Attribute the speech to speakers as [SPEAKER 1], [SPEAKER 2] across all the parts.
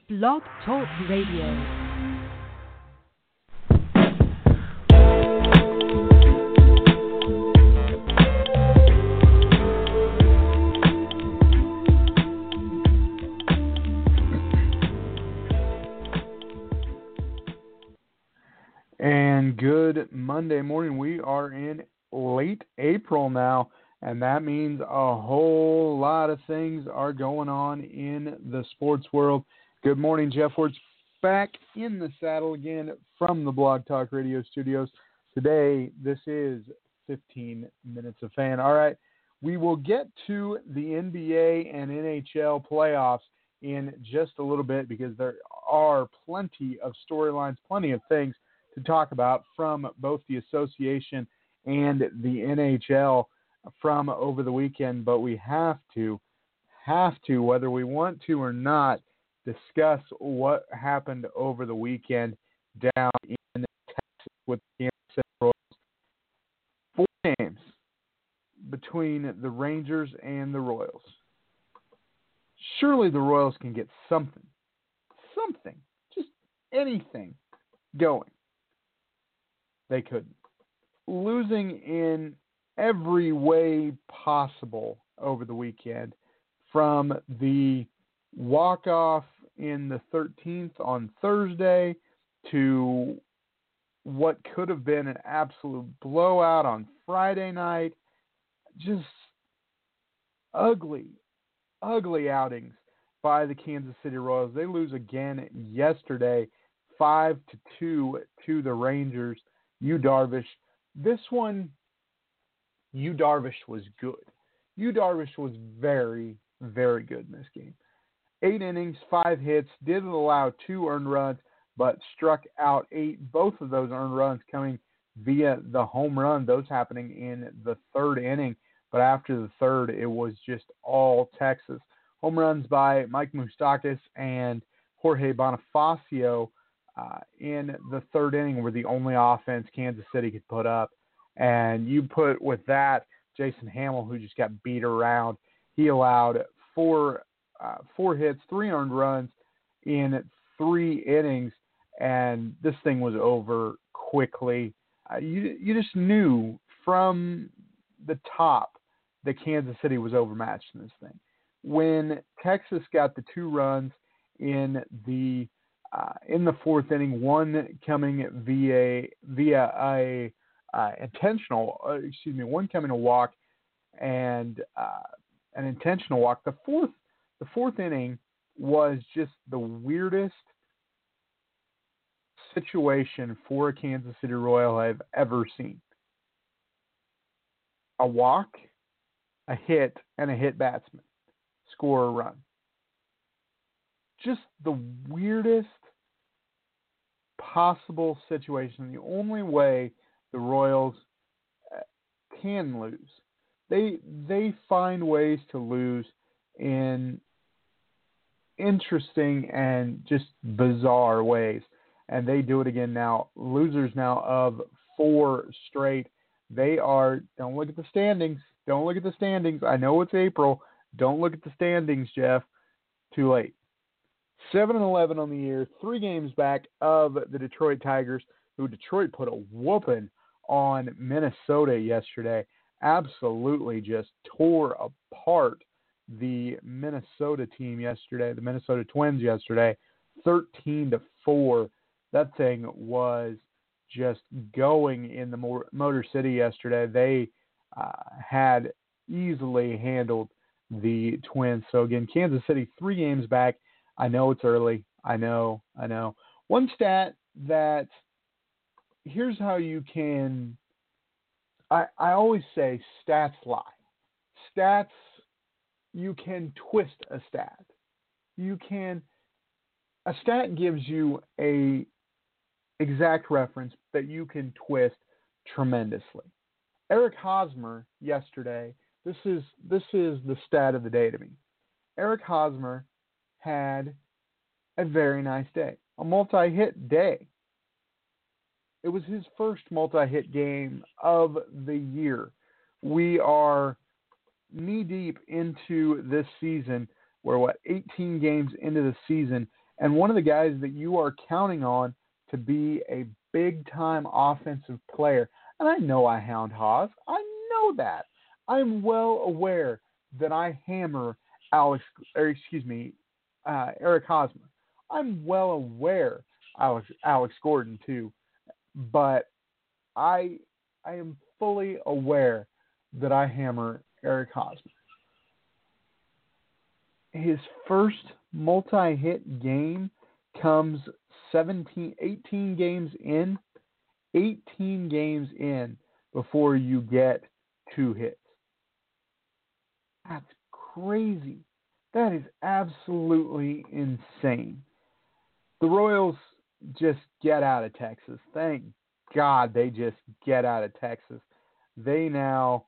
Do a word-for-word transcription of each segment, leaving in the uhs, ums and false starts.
[SPEAKER 1] Blog Talk Radio.
[SPEAKER 2] And good Monday morning. We are in late April now, and that means a whole lot of things are going on in the sports world. Good morning, Jeff Wertz, back in the saddle again from the Blog Talk Radio studios. Today, this is fifteen minutes of fan. All right, we will get to the N B A and N H L playoffs in just a little bit because there are plenty of storylines, plenty of things to talk about from both the association and the N H L from over the weekend, but we have to, have to, whether we want to or not, discuss what happened over the weekend down in Texas with the Kansas City Royals. Four games between the Rangers and the Royals. Surely the Royals can get something, something, just anything going. They couldn't. Losing in every way possible over the weekend, from the walk-off in the thirteenth on Thursday to what could have been an absolute blowout on Friday night. Just ugly, ugly outings by the Kansas City Royals. They lose again yesterday, five to two to the Rangers. Yu Darvish. This one, Yu Darvish was good. Yu Darvish was very, very good in this game. Eight innings, five hits, did allow two earned runs, but struck out eight. Both of those earned runs coming via the home run, those happening in the third inning. But after the third, it was just all Texas. Home runs by Mike Moustakas and Jorge Bonifacio Uh, in the third inning were the only offense Kansas City could put up. And you put with that Jason Hamill, who just got beat around. He allowed four uh, four hits, three earned runs in three innings, and this thing was over quickly. Uh, you, you just knew from the top that Kansas City was overmatched in this thing. When Texas got the two runs in the Uh, in the fourth inning, one coming via via a uh, intentional, uh, excuse me, one coming a walk and uh, an intentional walk. The fourth, the fourth inning was just the weirdest situation for a Kansas City Royal I've ever seen. A walk, a hit, and a hit batsman score a run. Just the weirdest possible situation. The only way the Royals can lose. They they find ways to lose in interesting and just bizarre ways. And they do it again now. Losers now of four straight. They are, don't look at the standings. Don't look at the standings. I know it's April. Don't look at the standings, Jeff. Too late. seven and eleven on the year, three games back of the Detroit Tigers, who Detroit put a whooping on Minnesota yesterday. Absolutely just tore apart the Minnesota team yesterday, the Minnesota Twins yesterday, thirteen to four. That thing was just going in the Motor City yesterday. They uh, had easily handled the Twins. So again, Kansas City, three games back. I know it's early. I know, I know. One stat that, here's how you can, I, I always say stats lie. Stats, you can twist a stat. You can, a stat gives you a exact reference that you can twist tremendously. Eric Hosmer yesterday, this is, this is the stat of the day to me. Eric Hosmer had a very nice day, a multi-hit day. It was his first multi-hit game of the year. We are knee-deep into this season. We're, what, eighteen games into the season, and one of the guys that you are counting on to be a big-time offensive player. And I know I hound Haas. I know that. I'm well aware that I hammer Alex, or excuse me, uh, Eric Hosmer. I'm well aware Alex Alex Gordon too, but I I am fully aware that I hammer Eric Hosmer. His first multi-hit game comes seventeen, eighteen games in, eighteen games in before you get two hits. That's crazy. That is absolutely insane. The Royals just get out of Texas. Thank God they just get out of Texas. They now,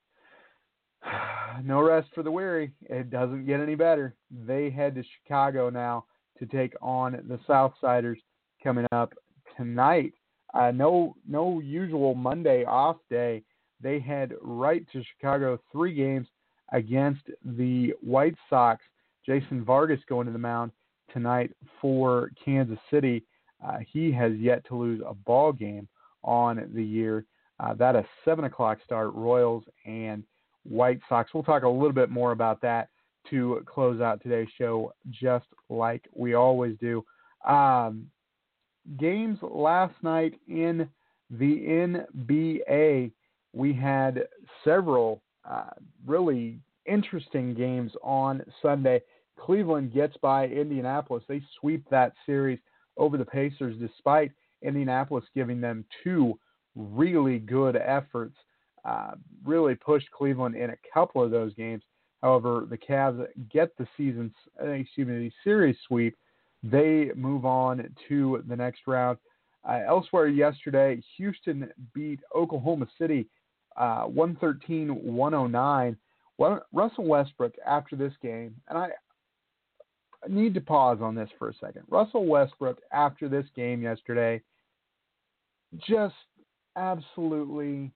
[SPEAKER 2] no rest for the weary. It doesn't get any better. They head to Chicago now to take on the Southsiders coming up tonight. Uh, no, no usual Monday off day. They head right to Chicago, three games against the White Sox. Jason Vargas going to the mound tonight for Kansas City. Uh, he has yet to lose a ball game on the year. Uh, that a seven o'clock start, Royals and White Sox. We'll talk a little bit more about that to close out today's show, just like we always do. Um, games last night in the N B A, we had several uh, really interesting games on Sunday. Cleveland gets by Indianapolis. They sweep that series over the Pacers despite Indianapolis giving them two really good efforts. Uh, really pushed Cleveland in a couple of those games. However, the Cavs get the season, excuse me, the series sweep. They move on to the next round. Uh, elsewhere yesterday, Houston beat Oklahoma City uh, one thirteen to one oh nine. Well, Russell Westbrook after this game, and I need to pause on this for a second. Russell Westbrook after this game yesterday just absolutely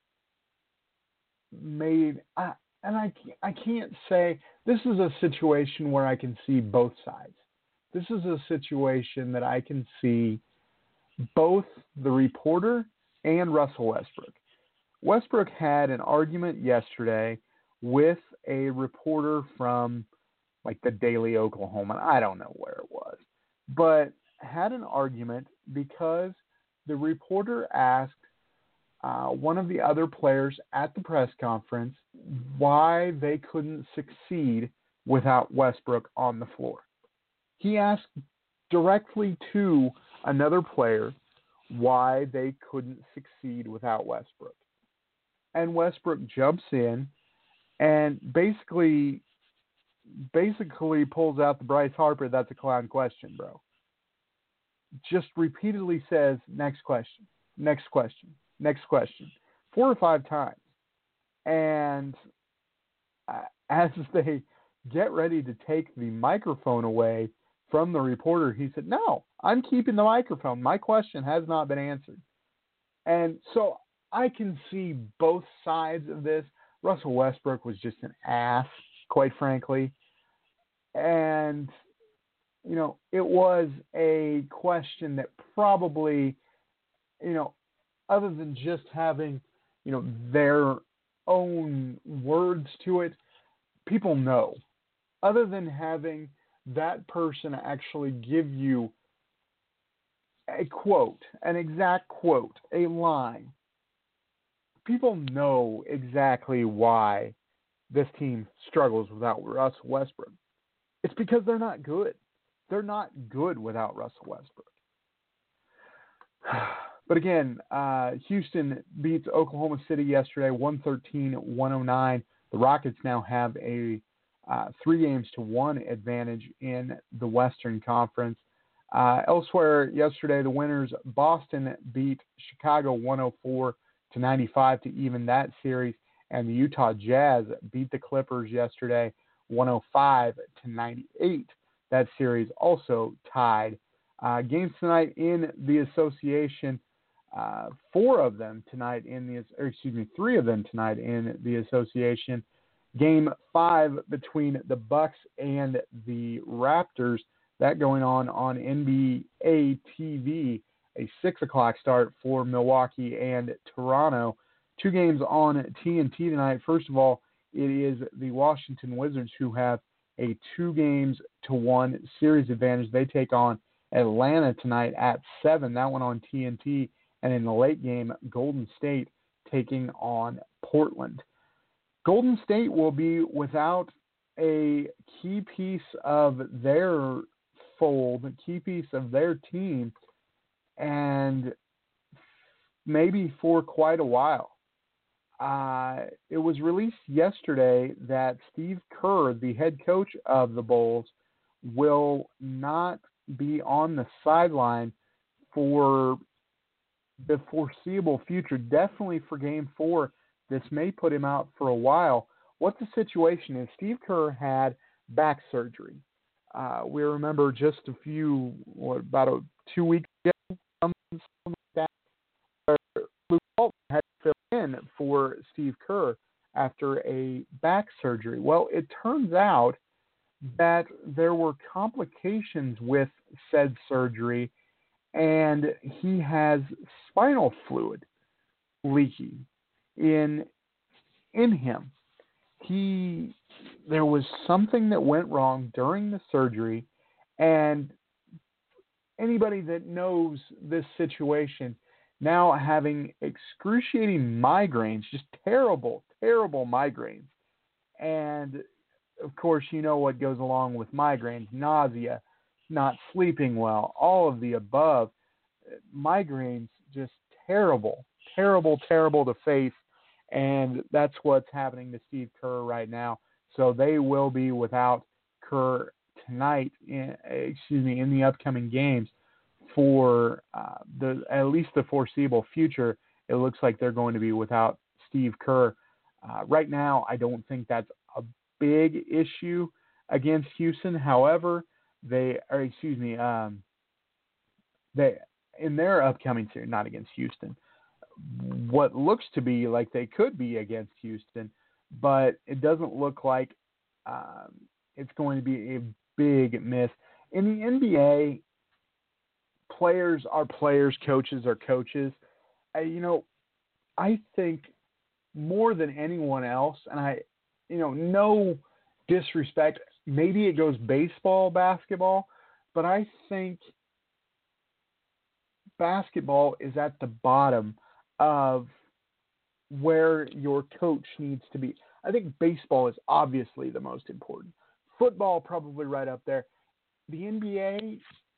[SPEAKER 2] made, I, and I, I can't say, this is a situation where I can see both sides. This is a situation that I can see both the reporter and Russell Westbrook. Westbrook had an argument yesterday with a reporter from like the Daily Oklahoman. I don't know where it was, but had an argument because the reporter asked uh, one of the other players at the press conference why they couldn't succeed without Westbrook on the floor. He asked directly to another player why they couldn't succeed without Westbrook. And Westbrook jumps in and basically basically pulls out the Bryce Harper, that's a clown question, bro. Just repeatedly says, next question, next question, next question, four or five times. And uh, as they get ready to take the microphone away from the reporter, he said, no, I'm keeping the microphone. My question has not been answered. And so I can see both sides of this. Russell Westbrook was just an ass, quite frankly. And, you know, it was a question that probably, you know, other than just having, you know, their own words to it, people know. Other than having that person actually give you a quote, an exact quote, a line, people know exactly why this team struggles without Russell Westbrook. It's because they're not good. They're not good without Russell Westbrook. But again, uh, Houston beats Oklahoma City yesterday, one thirteen to one oh nine. The Rockets now have a uh, three games to one advantage in the Western Conference. Uh, elsewhere yesterday, the winners, Boston beat Chicago one oh four to ninety-five to even that series, and the Utah Jazz beat the Clippers yesterday one oh five to ninety-eight. That series also tied. Uh, games tonight in the association, uh, four of them tonight in the, or excuse me, three of them tonight in the association. Game five between the Bucks and the Raptors. That going on on N B A T V, a six o'clock start for Milwaukee and Toronto. Two games on T N T tonight. First of all, it is the Washington Wizards who have a two games to one series advantage. They take on Atlanta tonight at seven. That one on T N T. And in the late game, Golden State taking on Portland. Golden State will be without a key piece of their fold, a key piece of their team, and maybe for quite a while. Uh, it was released yesterday that Steve Kerr, the head coach of the Bulls, will not be on the sideline for the foreseeable future, definitely for Game four. This may put him out for a while. What the situation is, Steve Kerr had back surgery. Uh, we remember just a few, what, about a, two weeks ago, something like that, where Luke Walton had to fill in for Steve Kerr after a back surgery. Well, it turns out that there were complications with said surgery, and he has spinal fluid leaking in in him. He there was something that went wrong during the surgery, and anybody that knows this situation, now having excruciating migraines, just terrible, terrible migraines. And of course, you know what goes along with migraines: nausea, not sleeping well, all of the above. Migraines, just terrible, terrible, terrible to face. And that's what's happening to Steve Kerr right now. So they will be without Kerr tonight, in, excuse me, in the upcoming games for uh, the at least the foreseeable future. It looks like they're going to be without Steve Kerr. Uh, right now, I don't think that's a big issue against Houston. However, they or excuse me, um, they in their upcoming series, not against Houston, what looks to be like they could be against Houston, but it doesn't look like um, it's going to be a big miss. In the N B A, players are players, coaches are coaches. I, you know, I think more than anyone else, and I, you know, no disrespect, maybe it goes baseball, basketball, but I think basketball is at the bottom of where your coach needs to be. I think baseball is obviously the most important. Football probably right up there. The N B A,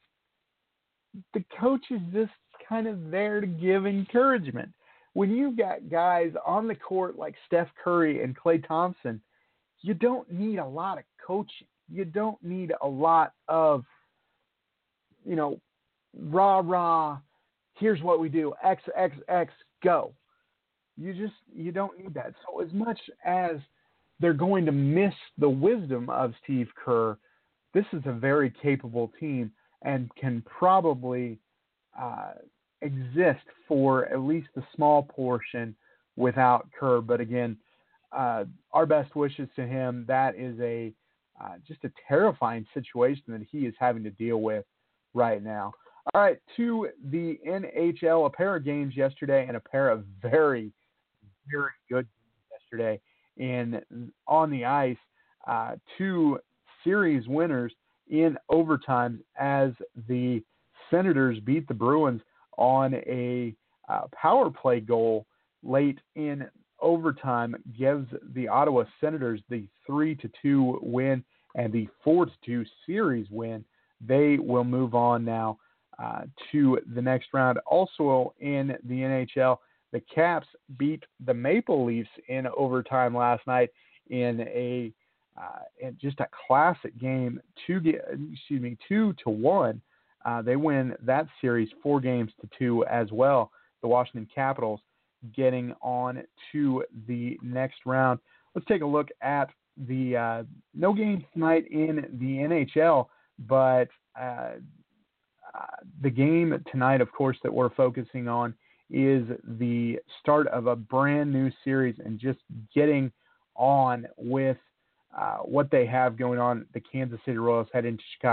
[SPEAKER 2] the coach is just kind of there to give encouragement. When you've got guys on the court like Steph Curry and Klay Thompson, you don't need a lot of coaching. You don't need a lot of, you know, rah, rah, here's what we do, X, X, X, go. You just, you don't need that. So as much as they're going to miss the wisdom of Steve Kerr, this is a very capable team and can probably uh, exist for at least a small portion without Kerr. But again, uh, our best wishes to him. That is a uh, just a terrifying situation that he is having to deal with right now. All right, to the N H L, a pair of games yesterday and a pair of very, very good games yesterday in on the ice. Uh, two series winners in overtime as the Senators beat the Bruins on a uh, power play goal late in overtime, gives the Ottawa Senators the three to two win and the four to two series win. They will move on now uh, to the next round. Also in the N H L, the Caps beat the Maple Leafs in overtime last night in a uh, in just a classic game. Two, excuse me, two to one. Uh, they win that series four games to two as well. The Washington Capitals getting on to the next round. Let's take a look at the uh, no games tonight in the N H L, but uh, uh, the game tonight, of course, that we're focusing on is the start of a brand new series and just getting on with uh, what they have going on. The Kansas City Royals head into Chicago.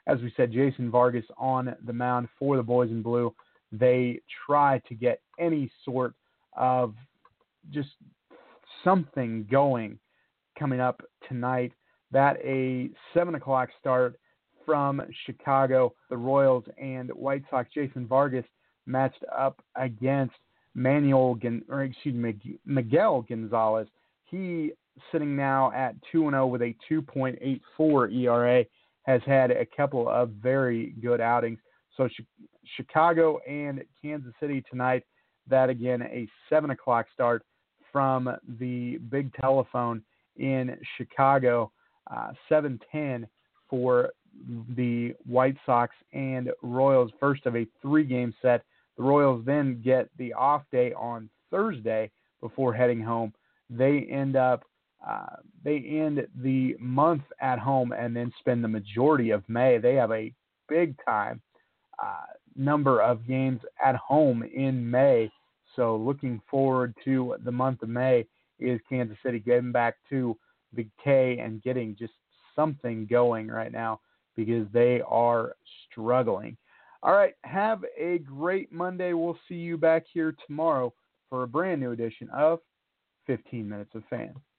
[SPEAKER 2] as we said, Jason Vargas on the mound for the Boys in Blue. They try to get any sort of just something going coming up tonight. That a seven o'clock start from Chicago, the Royals and White Sox. Jason Vargas matched up against Manuel, or excuse me, Miguel Gonzalez. He sitting now at two and oh with a two point eight four E R A, has had a couple of very good outings. So Chicago and Kansas City tonight. That again a seven o'clock start from the big telephone in Chicago. Uh, seven ten for the White Sox and Royals, first of a three-game set. The Royals then get the off day on Thursday before heading home. They end up uh, they end the month at home and then spend the majority of May. They have a big-time uh, number of games at home in May. So looking forward to the month of May is Kansas City getting back to the K and getting just something going right now because they are struggling. All right, have a great Monday. We'll see you back here tomorrow for a brand new edition of fifteen minutes of Fan.